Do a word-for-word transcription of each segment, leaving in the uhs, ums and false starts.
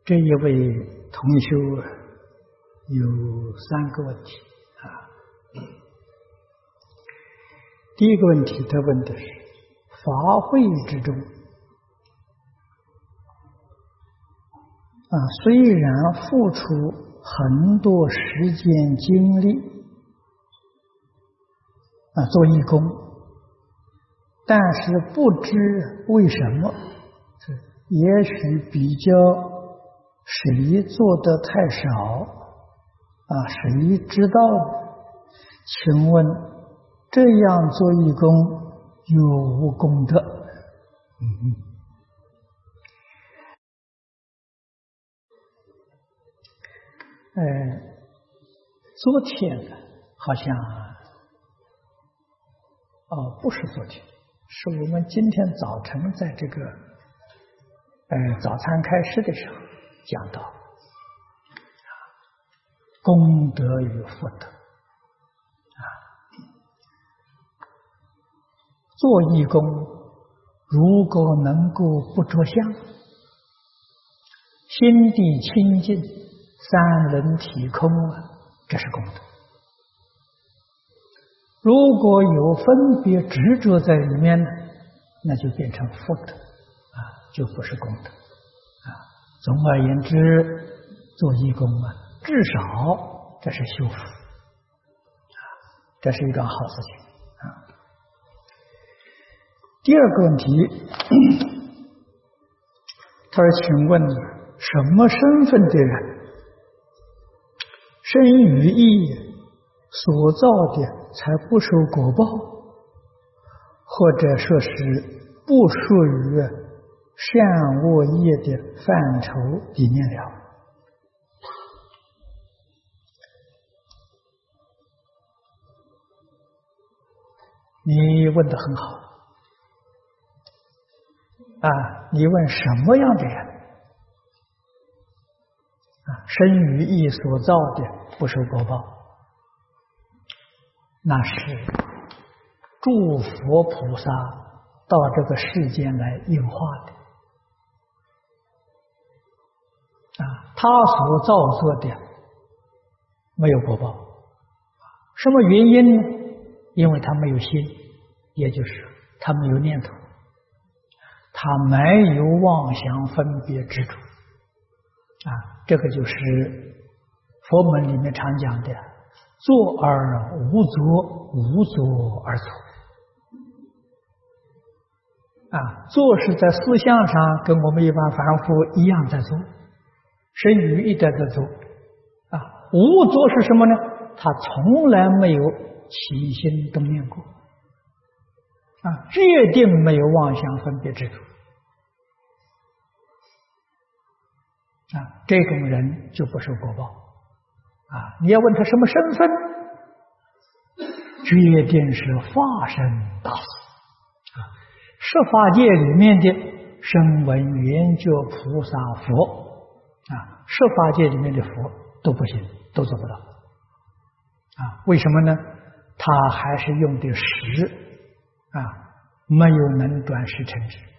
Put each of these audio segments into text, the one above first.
这一位同修有三个问题啊。第一个问题，他问的是法会之中啊，虽然付出很多时间精力啊做义工，但是不知为什么，也许比较谁做的太少啊，谁知道？请问这样做义工有无功德？嗯，呃，昨天好像哦，不是昨天，是我们今天早晨在这个呃早餐开始的时候讲到功德与福德啊，做义工如果能够不着相，心地清净，三轮体空啊，这是功德。如果有分别执着在里面呢，那就变成福德啊，就不是功德啊。总而言之，做义工啊，至少这是修福啊，这是一桩好事情啊。第二个问题，他说：“请问什么身份的人，生于意所造的才不受果报，或者说是不属于善恶业的范畴里面了？”你问得很好啊！你问什么样的人啊？生于意所造的不受果报，那是诸佛菩萨到这个世间来应化的啊，他所造作的没有果报，什么原因呢？因为他没有心，也就是他没有念头，他没有妄想分别执着啊，这个就是佛门里面常讲的作而无作，无作而作啊，做是在思想上跟我们一般凡夫一样在做，是语意的在做啊。无作是什么呢？他从来没有起心动念过啊，决定没有妄想分别执着啊，这种人就不受果报啊。你要问他什么身份，决定是化身大士啊，十法界里面的声闻缘觉菩萨佛啊，十法界里面的佛都不行，都做不到啊。为什么呢？他还是用的识啊，没有能转识成智。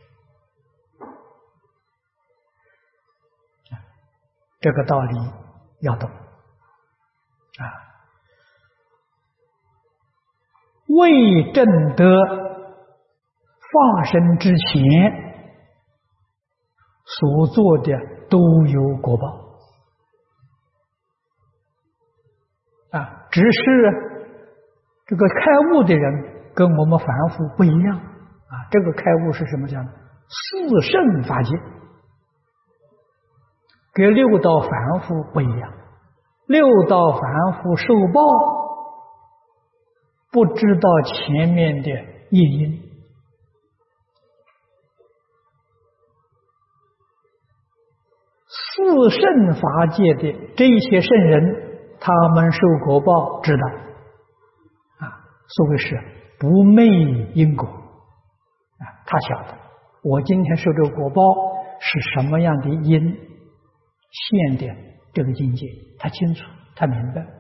这个道理要懂啊。未证得化身之前所做的都有果报啊，只是这个开悟的人跟我们凡夫不一样啊。这个开悟是什么讲？四圣法界跟六道凡夫不一样，六道凡夫受报不知道前面的业因，四圣法界的这些圣人，他们受果报知道啊，所谓是不昧因果啊，他晓得我今天受这个果报是什么样的因现的这个境界，他清楚，他明白啊。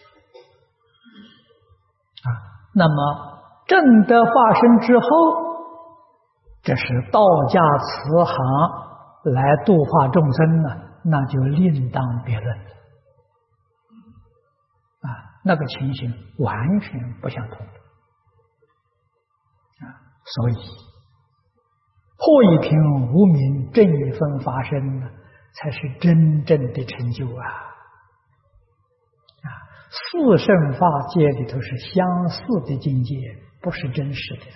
那么证得化身之后，这是道家慈航来度化众生呢， 那就另当别论了。啊，那个情形完全不相同。啊，所以破一品无明正一分发生呢，才是真正的成就啊！啊，四圣法界里头是相似的境界，不是真实的。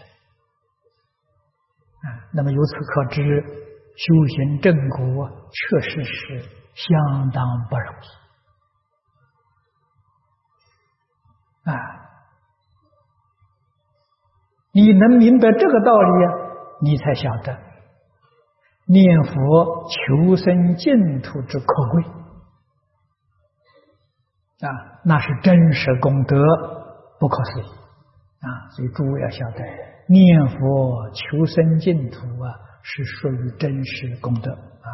啊，那么由此可知，修行正果确实是相当不容易。啊，你能明白这个道理啊，你才晓得念佛求生净土之可贵啊，那是真实功德，不可思议啊！所以诸位要晓得，念佛求生净土啊，是属于真实功德啊。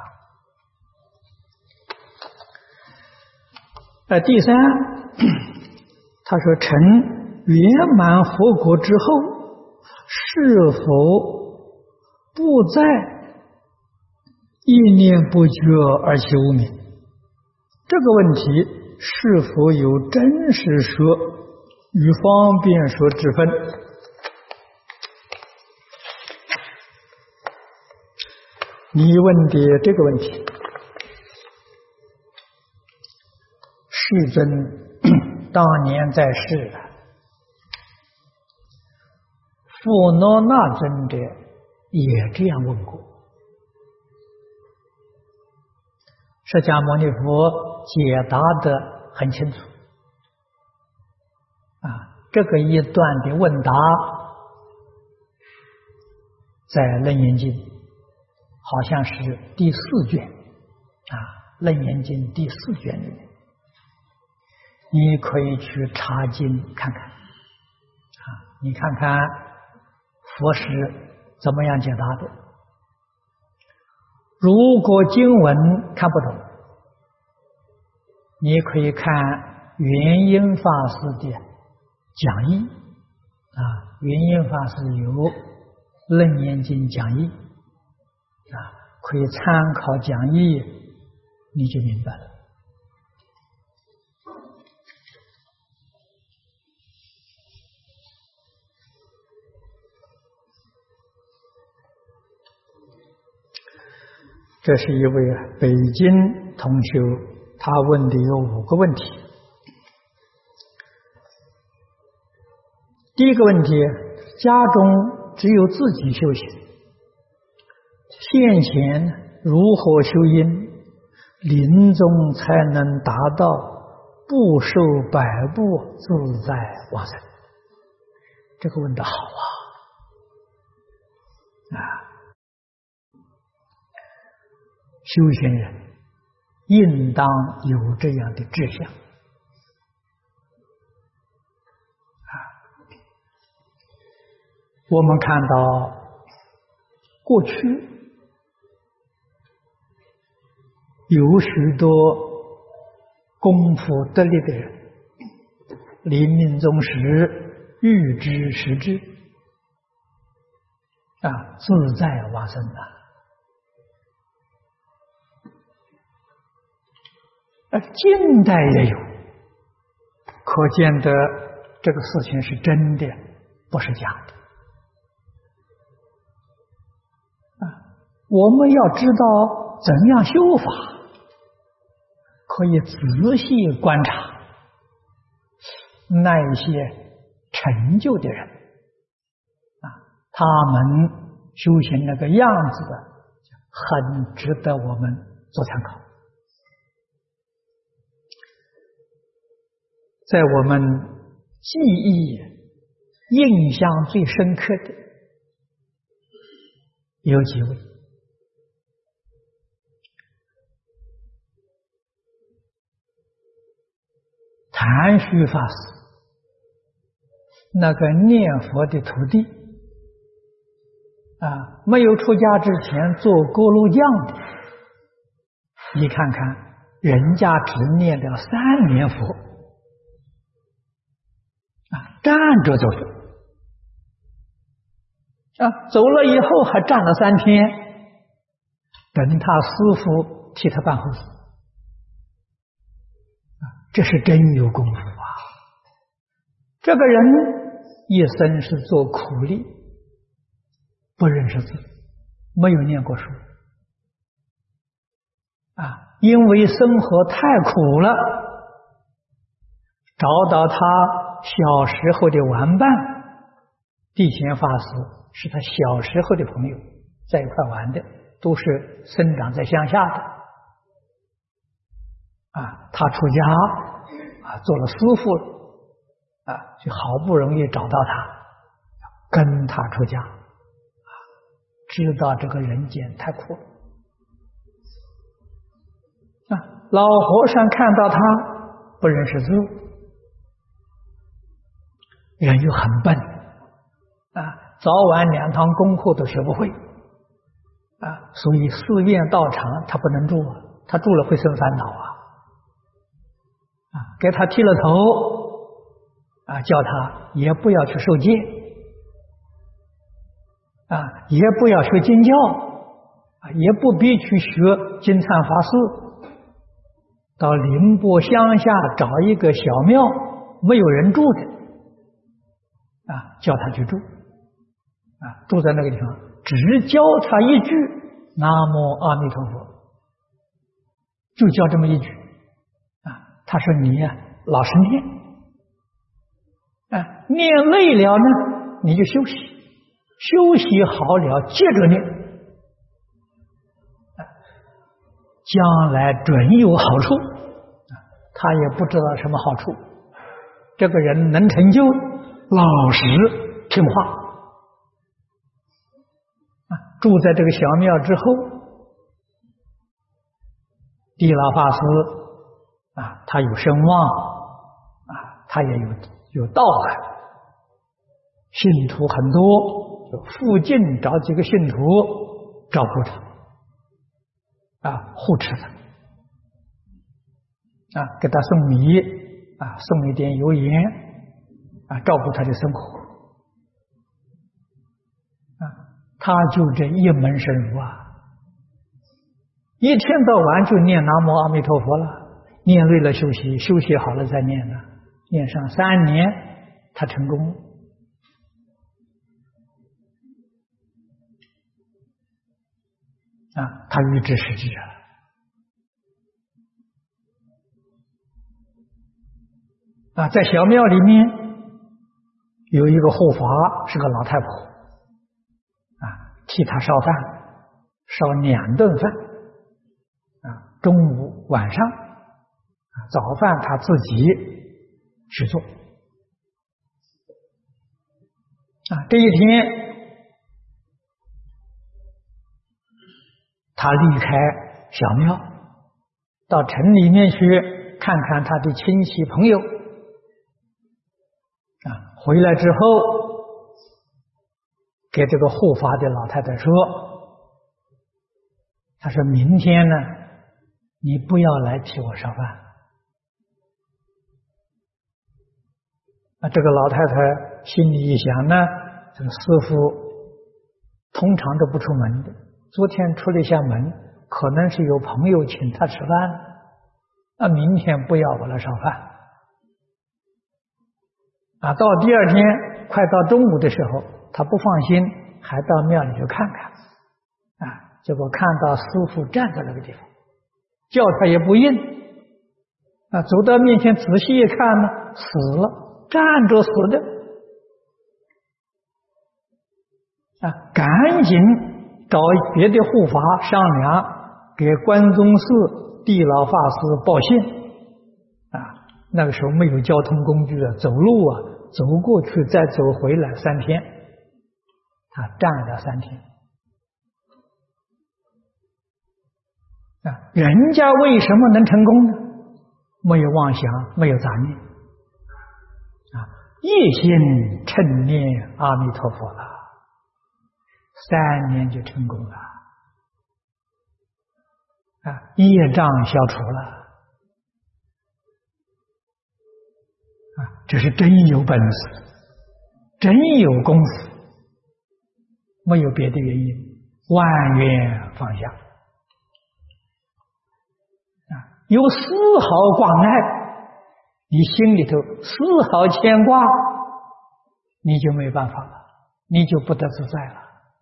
呃，第三，他说：“成圆满佛国之后，是否不再意念不绝而起无明？这个问题是否有真实说与方便说之分？”你问的这个问题，世尊当年在世，富罗那尊者也这样问过。释迦牟尼佛解答得很清楚啊，这个一段的问答在《楞严经》好像是第四卷啊，《楞严经》第四卷里面，你可以去查经看看啊，你看看佛师怎么样解答的。如果经文看不懂，你可以看圆音法师的讲义啊，圆音法师有《楞严经》讲义啊，可以参考讲义，你就明白了。这是一位北京同学，他问的有五个问题。第一个问题，家中只有自己修行，现前如何修因，临终才能达到不受百步自在往生？这个问得好啊！啊，修行人应当有这样的志向啊！我们看到过去有许多功夫得力的人，临命终时预知时至啊，自在往生的。而近代也有，可见的这个事情是真的，不是假的啊！我们要知道怎样修法，可以仔细观察那一些成就的人啊，他们修行那个样子的，很值得我们做参考。在我们记忆印象最深刻的有几位，谭虚法师，那个念佛的徒弟啊，没有出家之前做锅炉匠的，你看看人家只念了三年佛啊，站着走的啊，走了以后还站了三天，等他师父替他办后事这是真有功夫啊！这个人一生是做苦力，不认识字，没有念过书啊，因为生活太苦了，找到他小时候的玩伴地贤法师，是他小时候的朋友，在一块玩的，都是生长在乡下的啊。他出家啊，做了师父啊，就好不容易找到他，跟他出家啊，知道这个人间太苦了啊。老和尚看到他不认识字，人又很笨啊，早晚两堂功课都学不会啊，所以寺院道场他不能住啊，他住了会生烦恼啊。啊，给他剃了头啊，叫他也不要去受戒啊，也不要学经教啊，也不必去学金灿法师，到宁波乡下找一个小庙，没有人住的啊，叫他去住啊，住在那个地方，只教他一句南无阿弥陀佛，就教这么一句啊。他说你呀、啊，老实念啊，念累了呢，你就休息，休息好了接着念啊，将来准有好处啊。他也不知道什么好处，这个人能成就，老实听话啊。住在这个小庙之后，地老法师啊，他有声望啊，他也有有道行，信徒很多，就附近找几个信徒照顾他啊，护持他啊，给他送米啊，送一点油盐啊，照顾他的生活啊，他就这一门深入啊，一天到晚就念南无阿弥陀佛了。念累了休息，休息好了再念呢，念上三年，他成功了啊，他预知时机了啊。在小庙里面有一个护法，是个老太婆啊，替他烧饭，烧两顿饭啊，中午晚上。早饭他自己去做啊。这一天，他离开小庙，到城里面去看看他的亲戚朋友啊。回来之后，给这个护法的老太太说：“他说明天呢，你不要来替我烧饭。”那这个老太太心里一想呢，这个师父通常都不出门的，昨天出了一下门，可能是有朋友请他吃饭，那明天不要我来烧饭啊。到第二天快到中午的时候，他不放心，还到庙里去看看啊。结果看到师父站在那个地方，叫他也不应啊。走到面前仔细一看呢，死了。站着死的啊！赶紧找别的护法商量，给关宗寺地老法师报信啊。那个时候没有交通工具啊，走路啊，走过去再走回来三天，他站了三天啊。人家为什么能成功呢？没有妄想，没有杂念。一心称念阿弥陀佛了，三年就成功了啊！业障消除了啊！这是真有本事，真有功夫，没有别的原因，万缘放下啊！有丝毫挂碍， 你心里头丝毫牵挂，你就没办法了，你就不得自在了。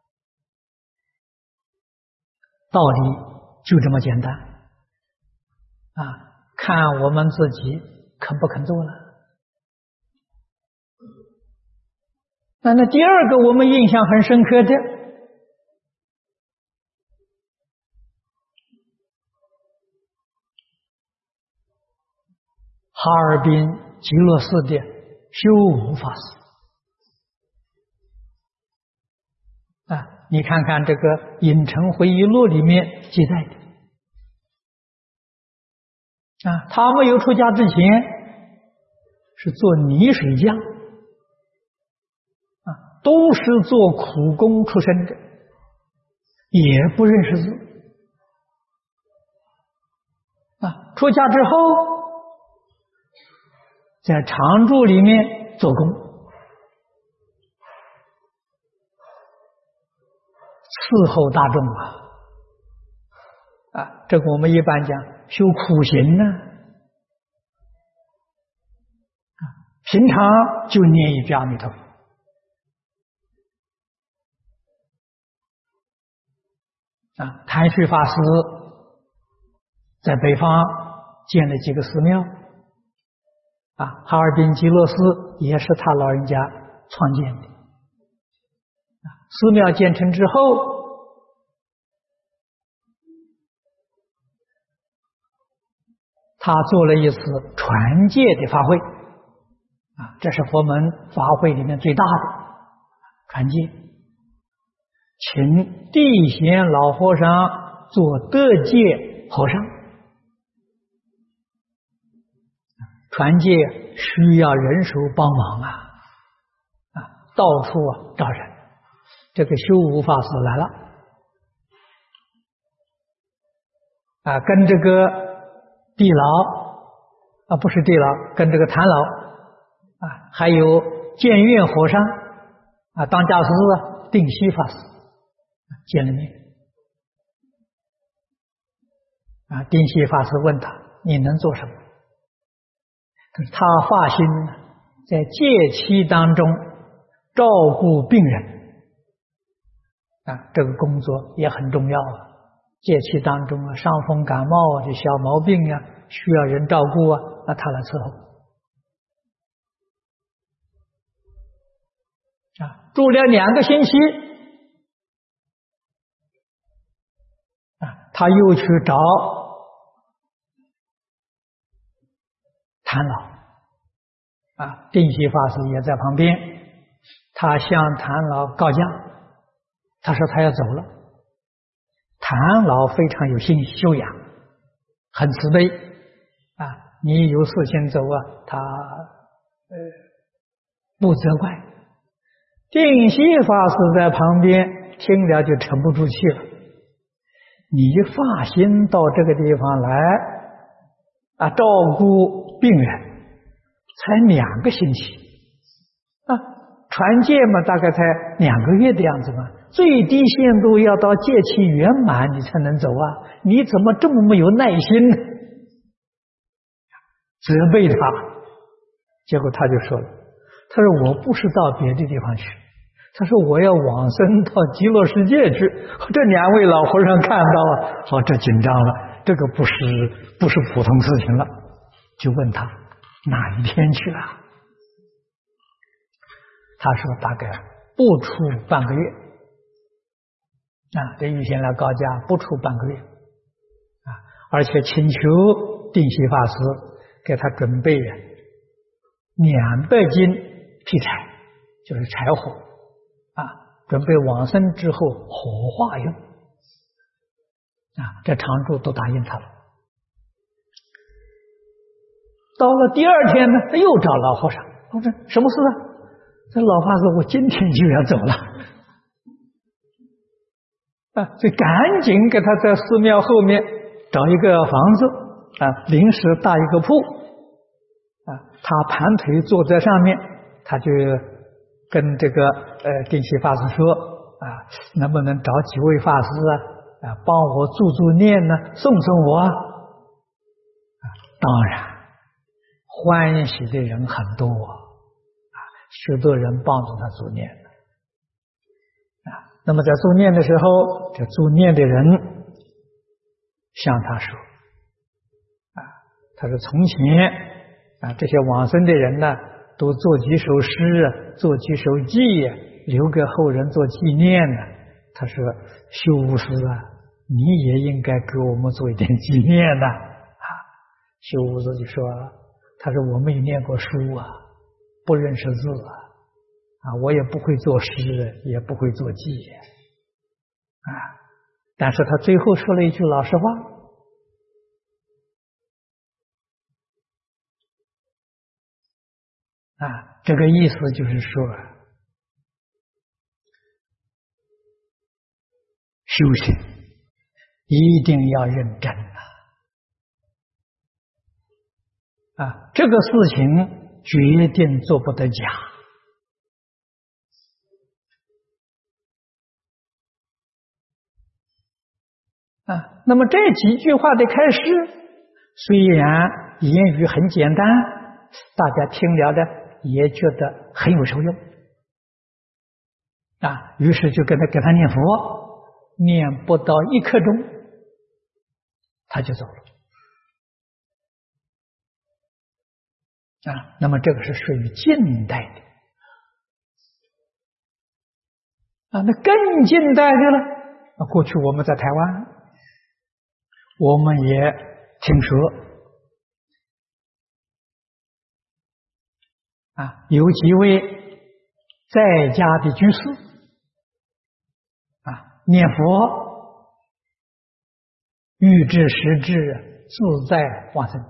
道理就这么简单啊！看我们自己肯不肯做了。那那第二个我们印象很深刻的，哈尔滨极乐寺的修武法师啊，你看看这个《影城回忆录》里面记载的啊，他没有出家之前是做泥水匠啊，都是做苦工出身的，也不认识字啊。出家之后，在常住里面做工，伺候大众啊。啊，这个我们一般讲修苦行呢，啊，平常就念一遍阿弥陀佛。啊，谭旭法师在北方建了几个寺庙，啊，哈尔滨极乐寺也是他老人家创建的。啊，寺庙建成之后，他做了一次传戒的法会，啊，这是佛门法会里面最大的传戒，请地贤老和尚做德戒和尚。传戒需要人手帮忙啊，啊，到处啊找人。这个修武法师来了，啊，跟这个地老啊，不是地老，跟这个谭老啊，还有建院和尚啊，当家师啊，定西法师见了面。啊，定西法师问他：“你能做什么？”他发心在戒期当中照顾病人啊，这个工作也很重要啊。戒期当中啊，伤风感冒这小毛病啊，需要人照顾啊，那他来伺候啊。住了两个星期啊，他又去找谭老啊，定西法师也在旁边，他向谭老告假，他说他要走了。谭老非常有心修养，很慈悲啊，你有事情走啊，他呃不责怪。定西法师在旁边听了就沉不住气了，你发心到这个地方来啊，照顾病人，才两个星期啊，传戒嘛，大概才两个月的样子嘛，最低限度要到戒期圆满你才能走啊，你怎么这么没有耐心呢？责备他，结果他就说了，他说我不是到别的地方去，他说我要往生到极乐世界去。这两位老和尚看到了，哦，这紧张了，这个不是不是普通事情了，就问他哪一天去啊？他说大概不出半个月啊，这预先来告假，不出半个月啊，而且请求定西法师给他准备两百斤劈柴，就是柴火啊，准备往生之后火化用啊，这常住都答应他了。到了第二天呢，他又找老和尚，我说什么事啊？这老法师，我今天就要走了啊，所以赶紧给他在寺庙后面找一个房子啊，临时搭一个铺啊，他盘腿坐在上面，他就跟这个呃定西法师说啊，能不能找几位法师啊啊帮我助助念呢，送送我啊？当然。 欢喜的人很多啊，许多人帮助他助念啊。那么在助念的时候，这助念的人向他说啊，他说从前啊，这些往生的人呢，都做几首诗，做几首偈，留给后人做纪念呢。他说：“修无师啊，你也应该给我们做一点纪念的啊。”修无师就说：“他说我没有念过书啊，不认识字啊，啊，我也不会作诗，也不会作偈啊。”但是他最后说了一句老实话啊，这个意思就是说，修行一定要认真啊！啊，这个事情决定做不得假啊。那么这几句话的开始，虽然言语很简单，大家听了的也觉得很有受用啊，于是就跟他给他念佛，念不到一刻钟，他就走了啊。那么这个是属于近代的啊。那更近代的了啊，过去我们在台湾，我们也听说啊，有几位在家的居士啊，念佛欲知时至，自在往生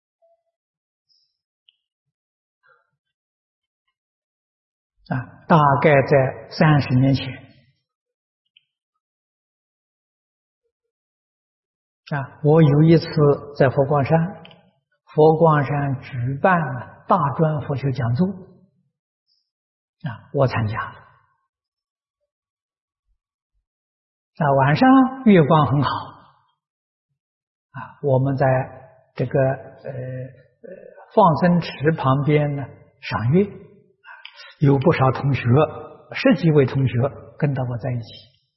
啊，大概在三十年前啊，我有一次在佛光山，佛光山举办了大专佛学讲座啊，我参加了啊，晚上月光很好啊，我们在这个呃呃放生池旁边呢赏月，有不少同学，十几位同学跟到我在一起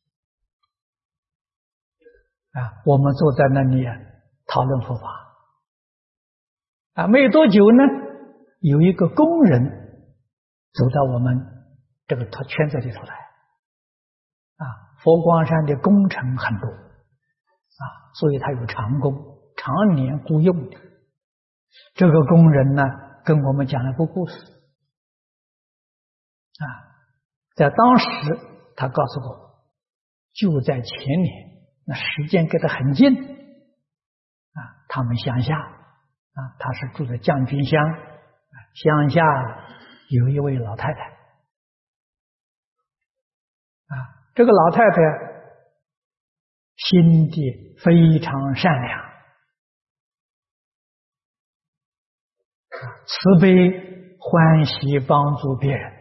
啊，我们坐在那里讨论佛法啊，没有多久呢，有一个工人走到我们这个圈子里头来啊，佛光山的工程很多啊，所以他有长工，常年雇佣的。这个工人呢，跟我们讲了个故事啊，在当时他告诉我，就在前年，那时间跟他很近啊，他们乡下啊，他是住在将军乡，乡下有一位老太太啊，这个老太太心地非常善良，慈悲欢喜帮助别人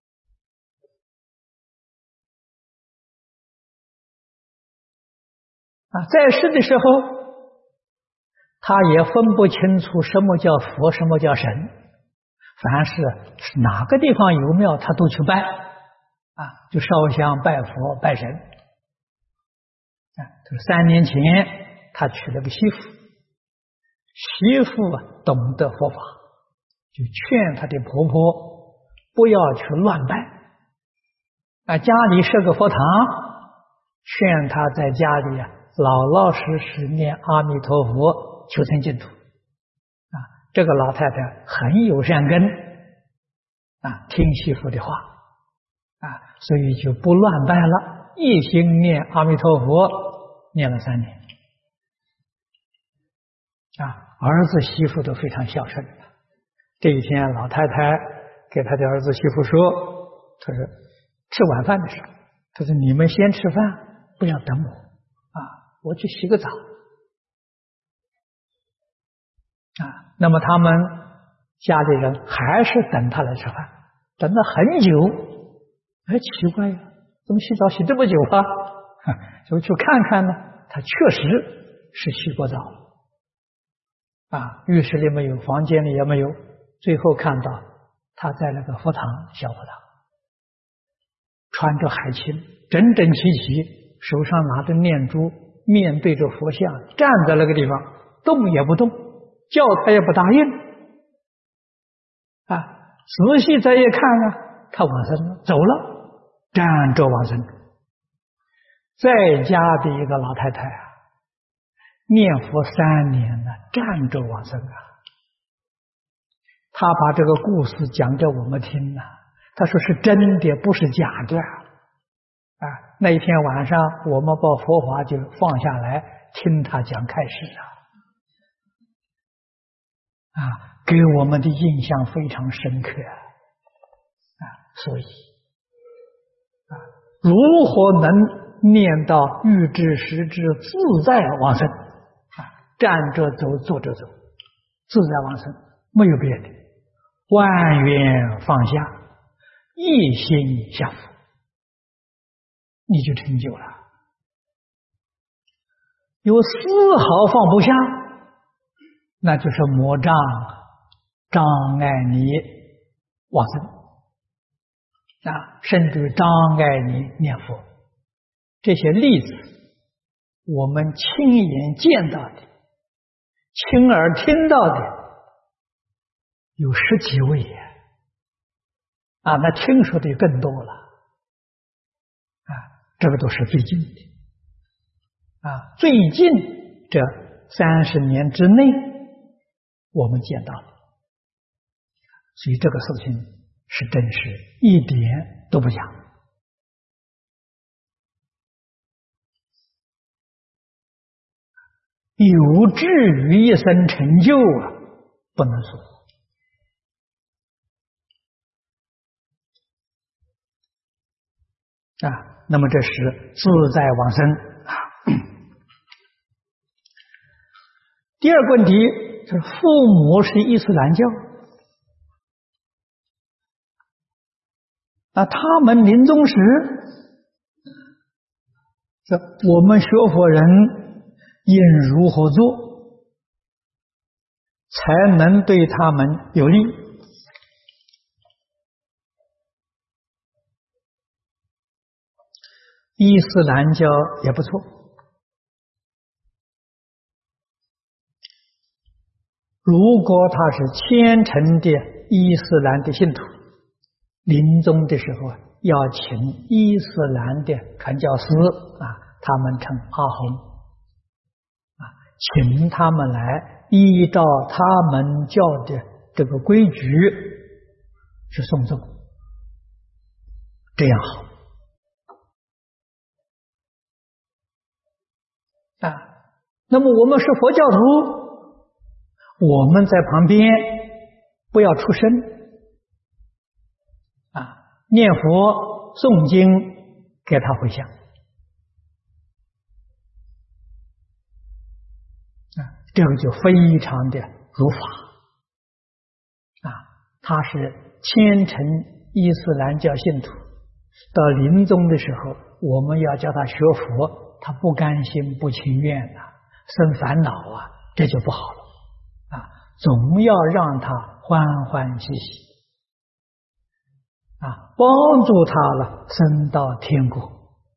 啊，在世的时候他也分不清楚什么叫佛，什么叫神，凡是哪个地方有庙他都去拜啊，就烧香拜佛拜神啊。这三年前他娶了个媳妇，媳妇啊懂得佛法，就劝她的婆婆不要去乱拜啊，家里设个佛堂，劝她在家里啊老老实实念阿弥陀佛，求生净土啊。这个老太太很有善根啊，听媳妇的话啊，所以就不乱拜了，一心念阿弥陀佛，念了三年啊，儿子媳妇都非常孝顺。这一天，老太太给他的儿子媳妇说：“他说吃晚饭的时候，他说你们先吃饭，不要等我啊，我去洗个澡啊。”那么他们家里人还是等他来吃饭，等了很久。哎，奇怪呀，怎么洗澡洗这么久啊？就去看看呢，他确实是洗过澡啊，浴室里没有，房间里也没有，最后看到他在那个佛堂，小佛堂，穿着海青，整整齐齐，手上拿着念珠，面对着佛像，站在那个地方，动也不动，叫他也不答应。啊，仔细再一看呢，他往生了，走了，站着往生。在家的一个老太太啊，念佛三年了，站着往生啊。他把这个故事讲给我们听了，他说是真的，不是假的啊。那一天晚上，我们把佛法就放下来听他讲开示啊，啊，给我们的印象非常深刻啊。所以啊，如何能念到欲知时知自在往生啊？站着走，坐着走，自在往生，没有别的，万缘放下，一心向佛，你就成就了。有丝毫放不下，那就是魔障，障碍你往生啊，甚至障碍你念佛。这些例子我们亲眼见到的，亲耳听到的有十几位啊，那听说的更多了啊，这个都是最近的啊，最近这三十年之内我们见到的，所以这个事情是真实，一点都不假。有志于一生成就啊，不能说啊。那么这是自在往生啊。第二个问题是，父母是伊斯兰教啊，他们临终时，这我们学佛人应如何做，才能对他们有利？伊斯兰教也不错，如果他是虔诚的伊斯兰的信徒，临终的时候啊，要请伊斯兰的传教士啊，他们称阿訇啊，请他们来依照他们教的这个规矩去诵咒，这样好啊。那么我们是佛教徒，我们在旁边不要出声啊，念佛诵经给他回向啊，这个就非常的如法啊。他是虔诚伊斯兰教信徒，到临终的时候，我们要叫他学佛，他不甘心不情愿呐、啊，生烦恼啊，这就不好了啊。总要让他欢欢喜喜啊，帮助他了升到天国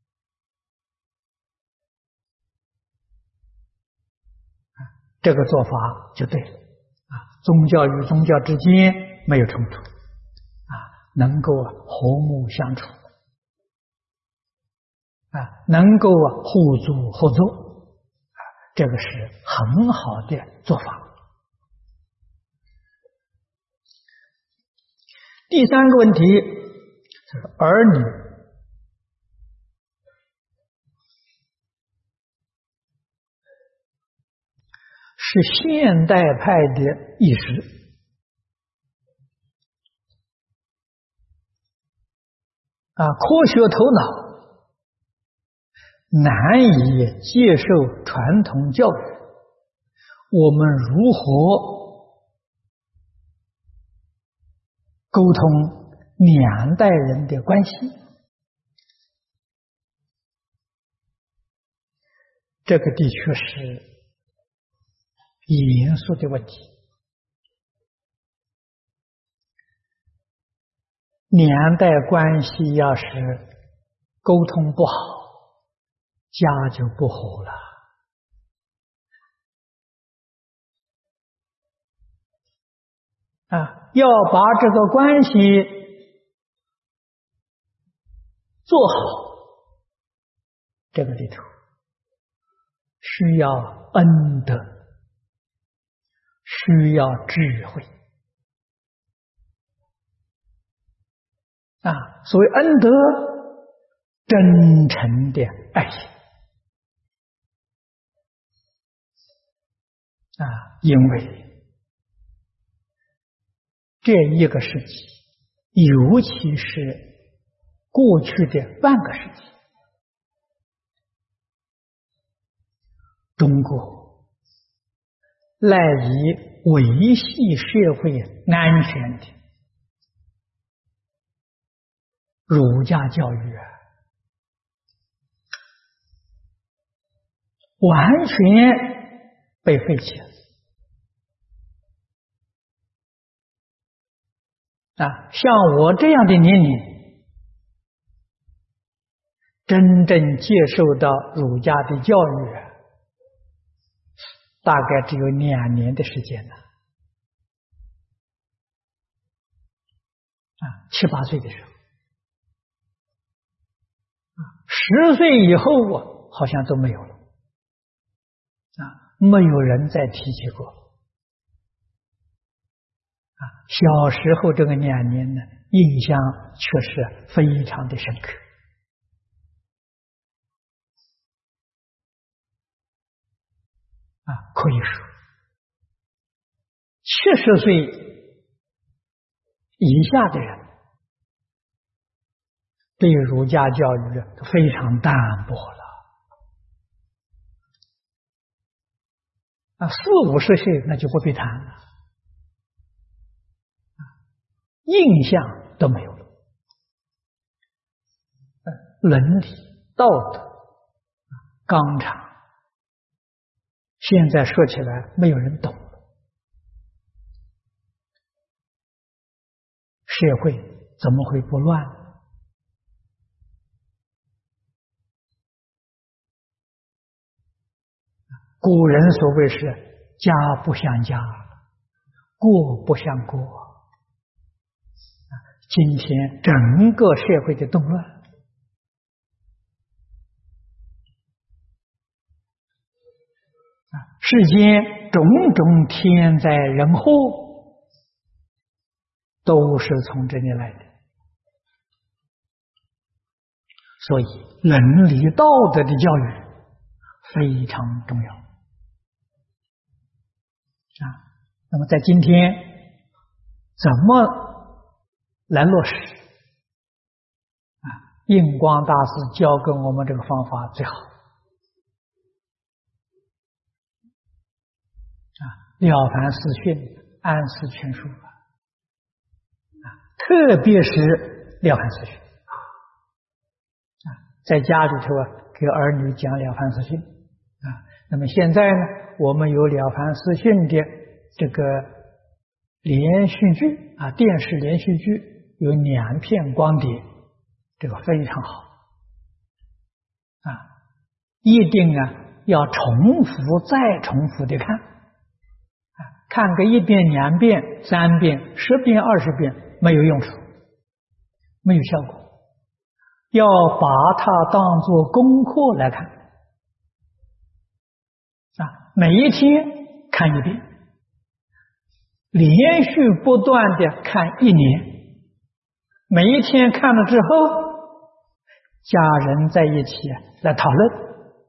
啊，这个做法就对了啊。宗教与宗教之间没有冲突啊，能够和睦相处啊，能够互助合作啊，这个是很好的做法。第三个问题是儿女是现代派的意识啊，科学头脑难以接受传统教育，我们如何沟通两代人的关系？这个的确是严肃的问题。两代关系要是沟通不好，家就不和了。啊，要把这个关系做好，这个里头需要恩德，需要智慧。啊，所谓恩德，真诚的爱心。啊，因为这一个世纪，尤其是过去的半个世纪，中国赖以维系社会安全的儒家教育啊，完全被废弃了。啊，像我这样的年龄，真正接受到儒家的教育啊，大概只有两年的时间了。啊，七八岁的时候，啊，十岁以后啊，好像都没有了。啊，没有人再提起过。啊，小时候这个两年呢，印象确实非常的深刻。啊，可以说，七十岁以下的人对儒家教育非常淡薄了。啊，四五十岁那就不必谈了。印象都没有了，伦理、道德、纲常，现在说起来没有人懂了，社会怎么会不乱？古人所谓是家不像家，国不像国。今天整个社会的动乱，啊，世间种种天灾人祸，都是从这里来的。所以，伦理道德的教育非常重要。啊，那么在今天怎么来落实？啊，印光大师教给我们这个方法最好。啊，《了凡四训》《安世全书》啊，特别是《了凡四训》啊，在家里头啊，给儿女讲《了凡四训》啊。那么现在呢，我们有《了凡四训》的这个连续剧啊，电视连续剧。有两片光碟，这个非常好啊！一定啊要重复再重复的看啊，看个一遍、两遍、三遍、十遍、二十遍没有用处，没有效果。要把它当作功课来看啊，每一天看一遍，连续不断的看一年。每一天看了之后，家人在一起来讨论，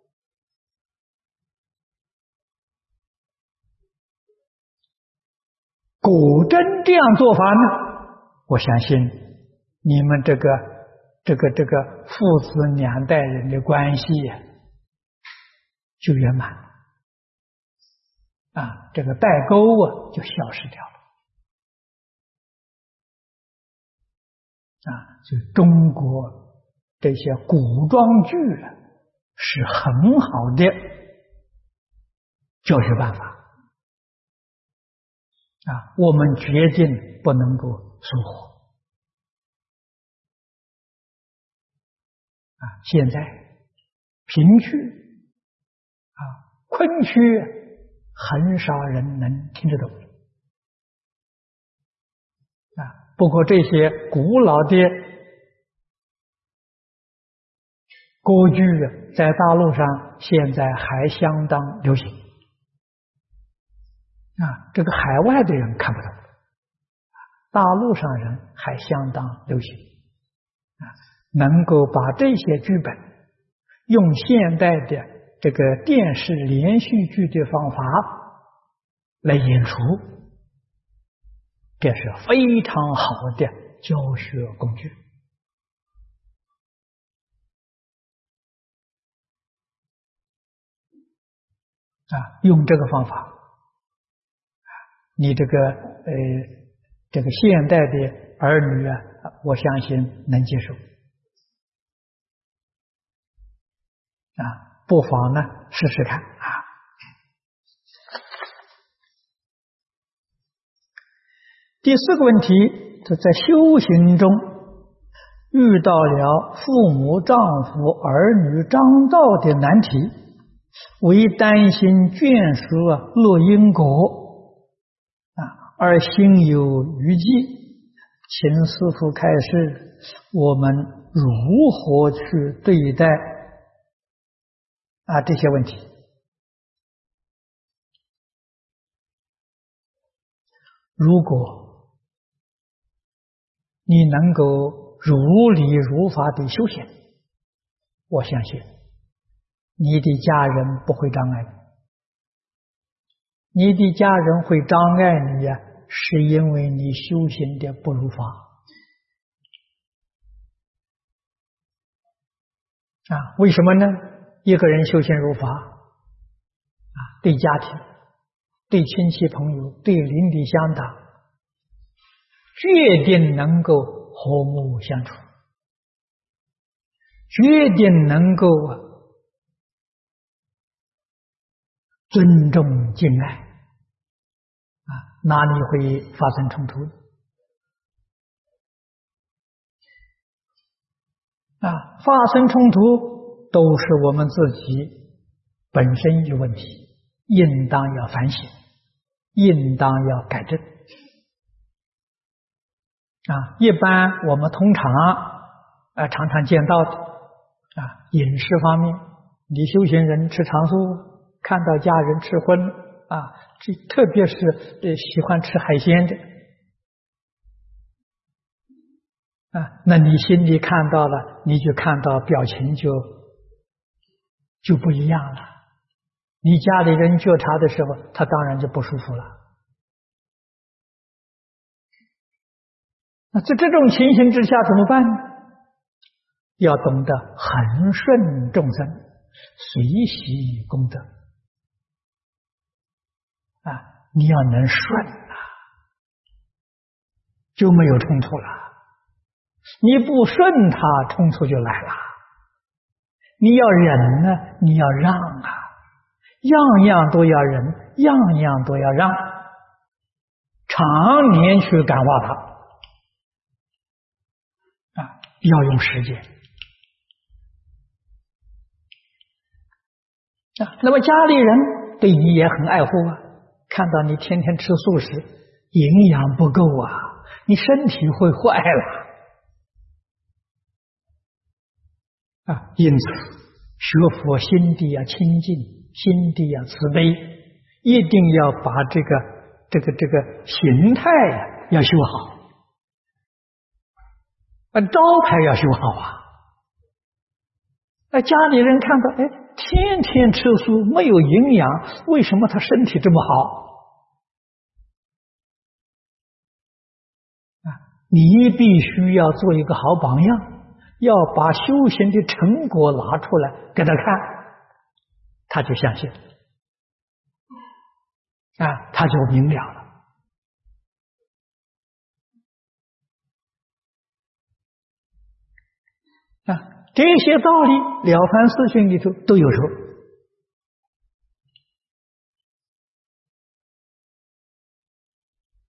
果真这样做法呢，我相信你们这个这个这个父子两代人的关系就圆满了啊，这个代沟啊就消失掉了。啊，就中国这些古装剧啊，是很好的教学办法啊，我们决定不能够疏忽啊！现在贫区啊、困区，很少人能听得懂啊。不过这些古老的歌剧在大陆上现在还相当流行啊，这个海外的人看不懂，大陆上人还相当流行啊，能够把这些剧本用现代的这个电视连续剧的方法来演出，这是非常好的教学工具啊！用这个方法，你这个呃这个现代的儿女啊，我相信能接受啊，不妨呢试试看啊。第四个问题，就在修行中遇到了父母、丈夫、儿女张造的难题，为担心眷属啊落因果啊，而心有余悸，请师父开示，我们如何去对待啊这些问题？如果你能够如理如法的修行，我相信你的家人不会障碍你，你的家人会障碍你呀、啊，是因为你修行的不如法啊。为什么呢？一个人修行如法啊，对家庭、对亲戚朋友、对邻里乡党，决定能够和睦相处，决定能够尊重敬爱啊，哪里会发生冲突啊？发生冲突都是我们自己本身有问题，应当要反省，应当要改正啊。一般我们通常啊常常见到的啊，饮食方面，你修行人吃长素，看到家人吃荤啊，这特别是呃喜欢吃海鲜的啊，那你心里看到了，你就看到表情就就不一样了。你家里人觉察的时候，他当然就不舒服了。那在这种情形之下怎么办呢？要懂得恒顺众生，随喜功德啊！你要能顺啊，就没有冲突了。你不顺他，冲突就来了。你要忍呢，你要让啊，样样都要忍，样样都要让，常年去感化他啊，要用时间啊。那么家里人对你也很爱护啊，看到你天天吃素食，营养不够啊，你身体会坏了啊。因此学佛心地要清净，心地要慈悲，一定要把这个这个这个形态要修好，把招牌要修好啊。那家里人看到，哎，天天吃素没有营养，为什么他身体这么好啊？你必须要做一个好榜样，要把修行的成果拿出来给他看，他就相信啊，他就明了了啊。这些道理《了凡四训》里头都有说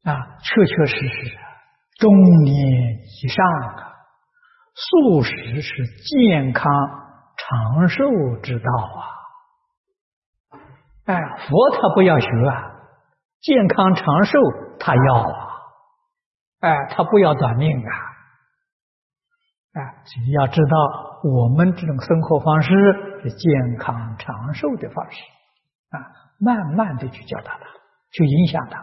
啊，确确实实，中年以上啊，素食是健康长寿之道啊！哎，佛他不要学啊，健康长寿他要啊，哎，他不要短命啊！哎，所以要知道，我们这种生活方式是健康长寿的方式啊，慢慢的去教导他，去影响他。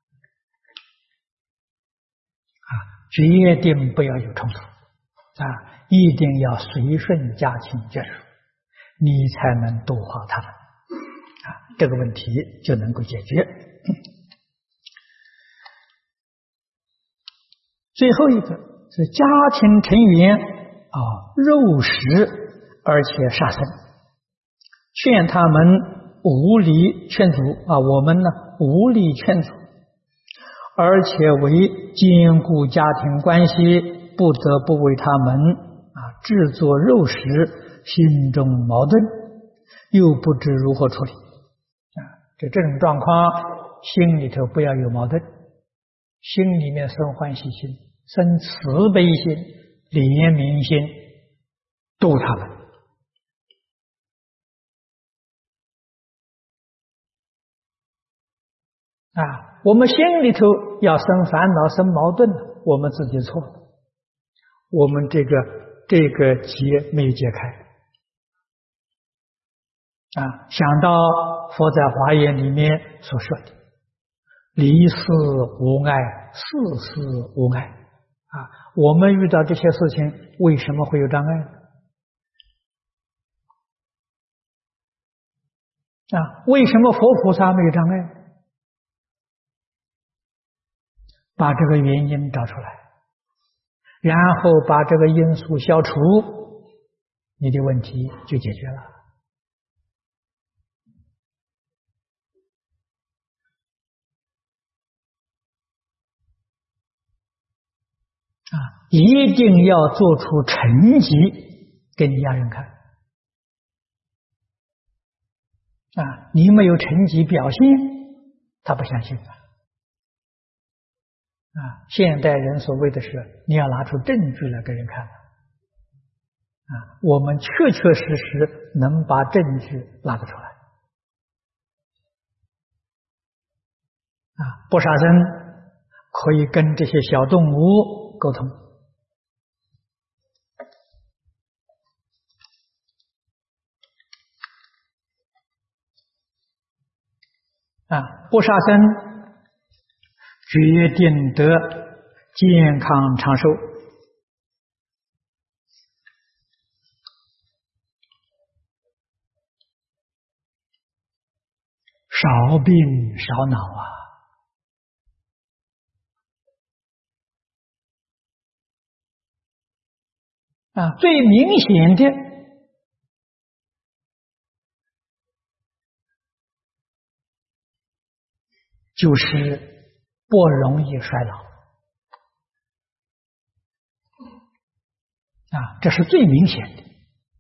决定不要有冲突啊！一定要随顺家亲眷属，你才能度化他们啊！这个问题就能够解决。最后一个是家庭成员啊，肉食而且杀生，劝他们无理劝阻啊，我们呢无理劝阻。而且为兼顾家庭关系，不得不为他们啊制作肉食，心中矛盾，又不知如何处理啊。这这种状况，心里头不要有矛盾，心里面生欢喜心，生慈悲心、怜悯心，度他们。啊，我们心里头要生烦恼、生矛盾，我们自己错了，我们这个这个结没有解开。啊，想到佛在华严里面所说的“离事无碍，事事无碍”，啊，我们遇到这些事情，为什么会有障碍呢？啊，为什么佛菩萨没有障碍？把这个原因找出来，然后把这个因素消除，你的问题就解决了。啊，一定要做出成绩给你家人看。啊，你没有成绩表现，他不相信啊。啊，现代人所谓的是，你要拿出证据来给人看。啊，我们确确实实能把证据拿得出来。啊，不杀生可以跟这些小动物沟通。啊，不杀生决定得健康长寿。少病少恼啊！啊，最明显的就是不容易衰老啊，这是最明显的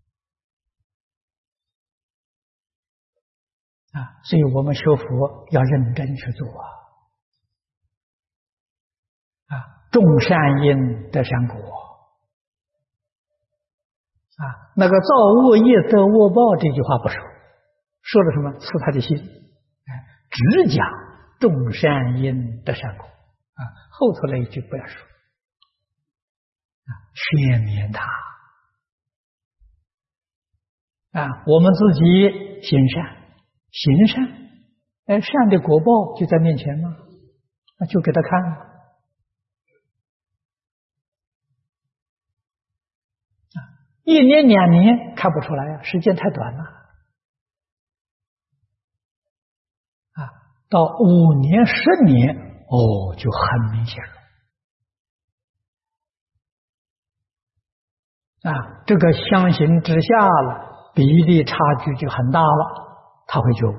啊，所以我们学佛要认真去做啊啊，种善因得善果啊，那个造恶业得恶报这句话不说，说的什么？刺他的心，哎，只讲种善因得善果啊，后头那一句不要说啊，劝勉他啊，我们自己行善。行善，哎，善的果报就在面前吗？那就给他看了。啊，一年两年看不出来啊，时间太短了。啊，到五年、十年，哦，就很明显了。啊，这个相形之下了，比例差距就很大了。他会觉悟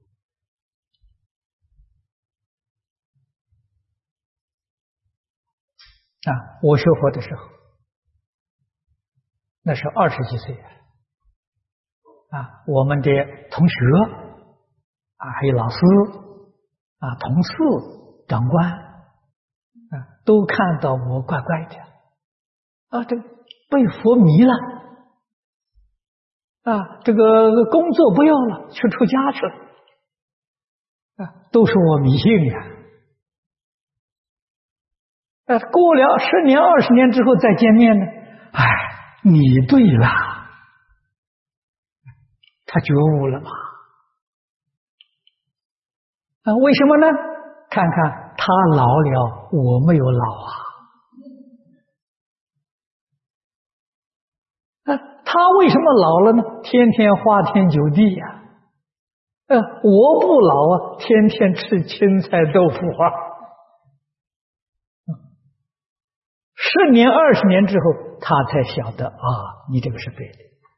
啊！我学佛的时候，那是二十几岁啊，我们的同学啊，还有老师啊、同事、长官都看到我怪怪的，啊，这被佛迷了，啊，这个工作不要了，去出家去了，啊，都是我迷信呀。啊，过了十年、二十年之后再见面呢，哎，你对了，他觉悟了嘛？啊，为什么呢？看看他老了，我没有老啊。啊，他为什么老了呢？天天花天酒地呀、啊。呃，我不老啊，天天吃青菜豆腐啊。十年、二十年之后，他才晓得啊，你这个是对的。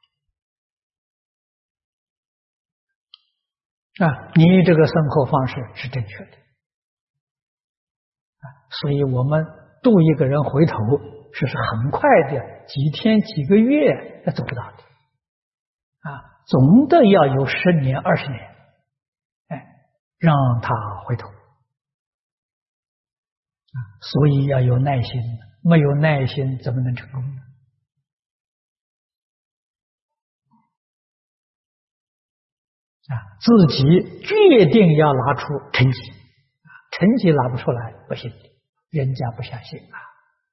啊，你这个生活方式是正确的。啊，所以我们度一个人回头，是是很快的，几天、几个月那做不到的。啊，总的要有十年、二十年，哎，让他回头。啊，所以要有耐心，没有耐心怎么能成功呢？啊，自己决定要拿出成绩，啊，成绩拿不出来不行，人家不相信啊。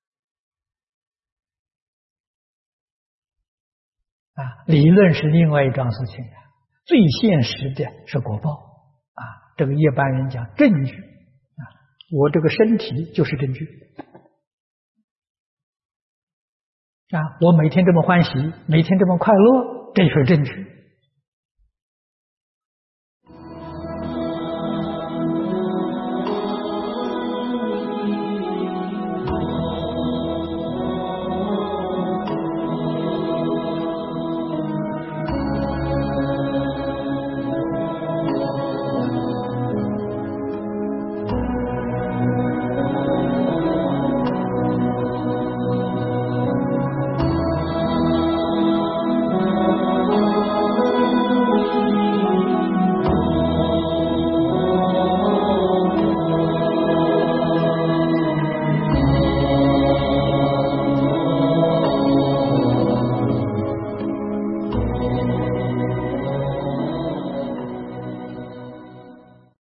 啊，理论是另外一桩事情啊，最现实的是果报啊。这个一般人讲证据啊，我这个身体就是证据啊，我每天这么欢喜，每天这么快乐，这就是证据。